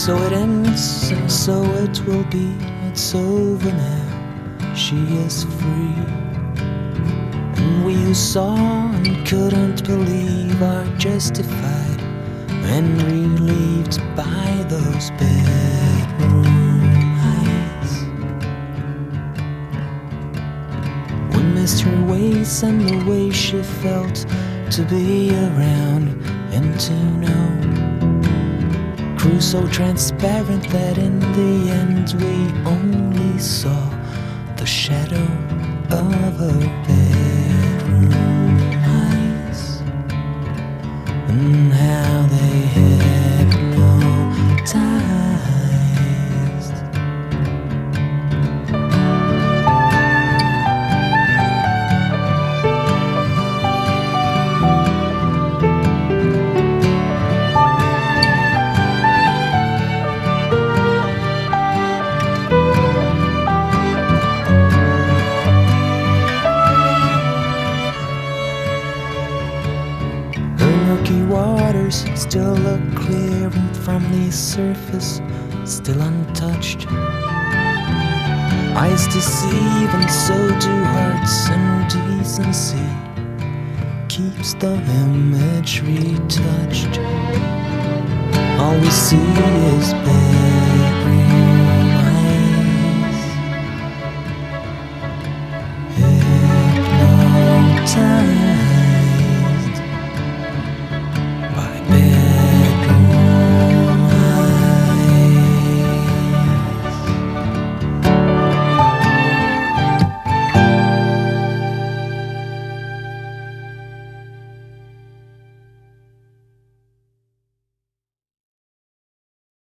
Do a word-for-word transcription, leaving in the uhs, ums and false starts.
So it ends, and so it will be. It's over now, she is free. And we who saw and couldn't believe are justified and relieved by those bedroom eyes. We missed her ways and the way she felt to be around and to know. Grew so transparent that in the end we only saw the shadow of her bedroom eyes, and how they hypnotized. Murky waters still look clear, and from the surface still untouched. Eyes deceive and so do hearts, and decency keeps the image retouched. All we see is bed